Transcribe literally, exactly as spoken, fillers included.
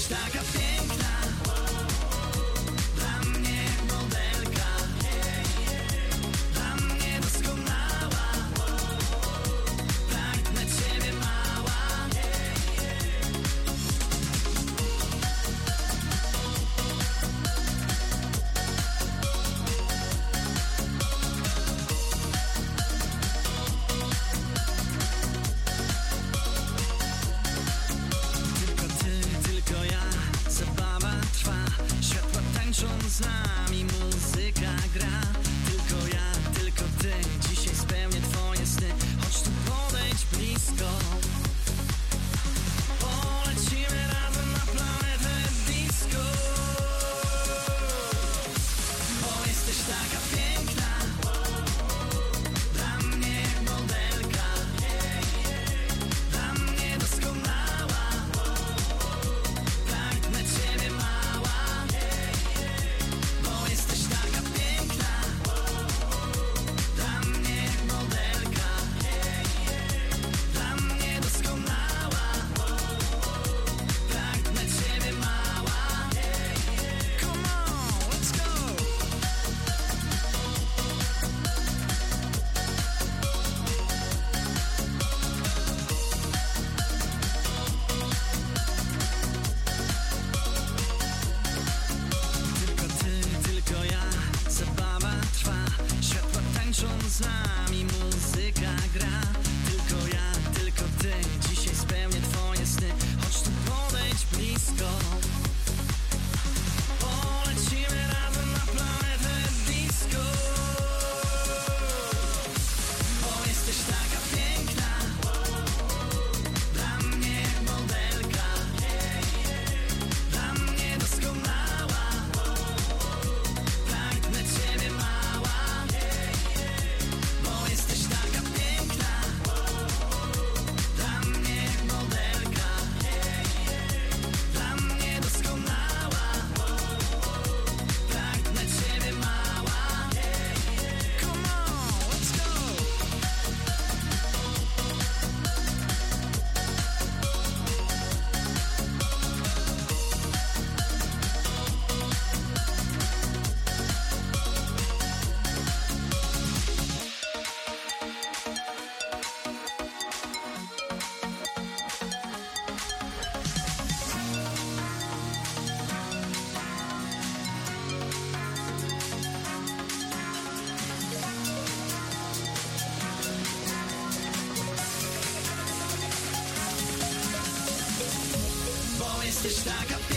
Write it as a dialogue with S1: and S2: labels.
S1: jesteś taka piękna, dla mnie modelka, dla mnie doskonała, pragnę ciebie mała. Tylko ty, tylko ja, zabawa trwa, światła tańczą z nami, muzyka gra. Tylko ja, tylko ty, dzisiaj spełnię twoje sny. Chodź tu, podejdź blisko, polecimy razem na planetę disco. Bo jesteś taka piękna, dla mnie modelka, dla mnie doskonała, pragnę ciebie mała. Bo jesteś taka piękna, dla mnie modelka, dla mnie doskonała, pragnę ciebie mała. Come on, let's go! Tylko ty, tylko ja, zabawa trwa, światła tańczą z nami, muzyka gra. Tylko ja, tylko ty, dzisiaj spełnię twoje sny. Chodź tu, podejdź blisko, polecimy razem na planetę disco. Bo jesteś taka piękna, dla mnie modelka, dla mnie doskonała, pragnę ciebie mała. Bo jesteś taka piękna, dla mnie modelka, dla mnie doskonała, pragnę ciebie mała. Come on, let's go! Bo jesteś taka